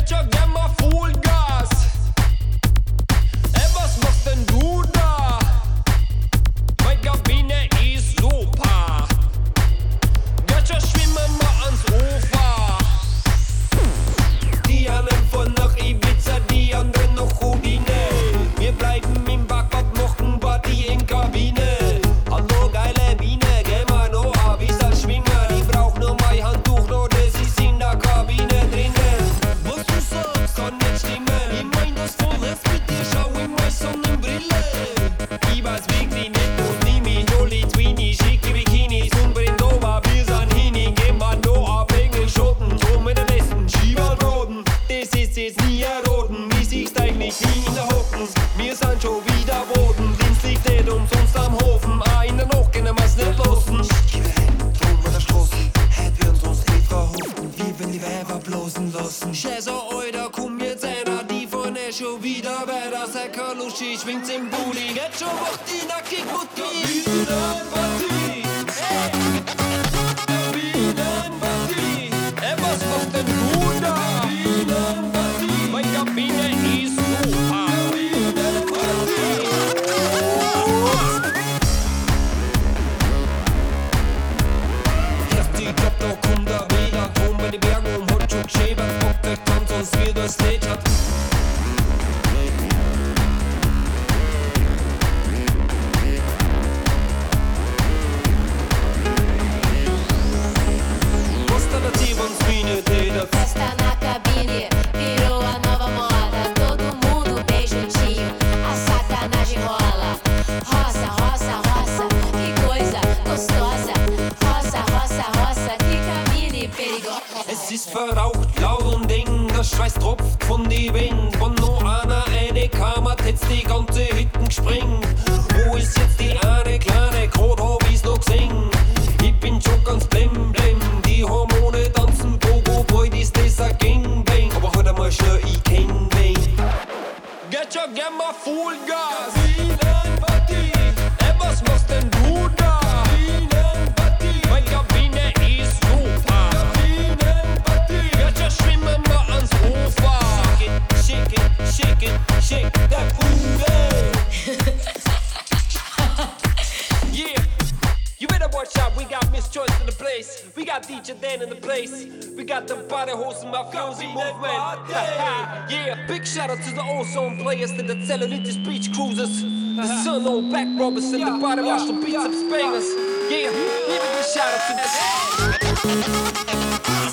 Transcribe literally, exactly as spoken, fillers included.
Get your Gamma Full Gas. Ey, was machst denn du da? Meine Kabine ist super. Get your Schwimmen mal ans Ufer. Die einen von nach Ibiza, die anderen noch Houdine. Wir bleiben im Backup, machen Party in Kabine. Hallo geile Biene, geh mal noch ab, wie soll schwimmen? Ich brauch nur mein Handtuch, nur das ist in der Kabine drinnen. Was du sagst, kann nicht stimmen. Ich mein das voll ernst mit dir, schau in meine Sonnenbrille. Ich weiß wirklich nicht, wo nimm mich, Jolly, Tweenie, schicke Bikinis und Brindova. Wir sind hinig, geh mal noch ab, Englisch, Schotten, drum mit den Essen, Schieberroten. Das ist jetzt nie erroten, wie siehst eigentlich nie in der Hocken. Wir sind schon wieder Boden, Dienst liegt nicht umsonst am Hofen. Einer noch, können wir's nicht losen. Gib mir hin, drum an der Straßen. Heute werden uns nicht verhoffen, wie wenn die Weiber bloßen lassen. Scheiße, Alter, komm jetzt einer, die von der schon wieder weiter. Säcker, Luschi, schwingt's im Booty. Jetzt schon macht die nackig Mutti. Kabinenpartie, ey. Kabinenpartie. Ey, was machst denn du da? Kabinenpartie. Meine Kabine ist super. Kabinenpartie. Erst die Job, da kommt der wieder. Drum bei den Bergen um hat schon geschäbert. Bock euch dann, sonst wird das nicht hat. Costa nativa, uns Mine, Täter. Festa na cabine, virou a nova moda. Todo mundo bem juntinho, a sacanagem rola. Roça, roça, roça, que coisa gostosa. Roça, roça, roça, que cabine perigosa. Es ist verraucht, laut und eng, der Schweiß tropft von die Wände. Von nur einer eine kam, hat jetzt die ganze Hütten gesprengt. Wo ist jetzt die eine kleine, grad hab ich's noch gesehen. Ich bin schon ganz blem blem, die Hormone tanzen Pogo, heute ist das a Gangbang. Aber heute mal schnell, ich kenn wen. Get your Gamma Full Gas. Kabinenpartie. Ey, was machst denn du da? Kabinenpartie. Meine Kabine ist super. Kabinenpartie. Get your Schwimmen mal ans Ufer. Shake it, shake it, shake it, shake that booty. Yeah. You better watch out, we got Miss Choice in the place. We got D J Dan in the place. We got the body host and mafiosi movement. Yeah, big shout out to the ozone players, to the Cellulitis Beach Cruisers, the Sun old back robbers and the body wash the beats of spangers. Yeah, even a shout out to this.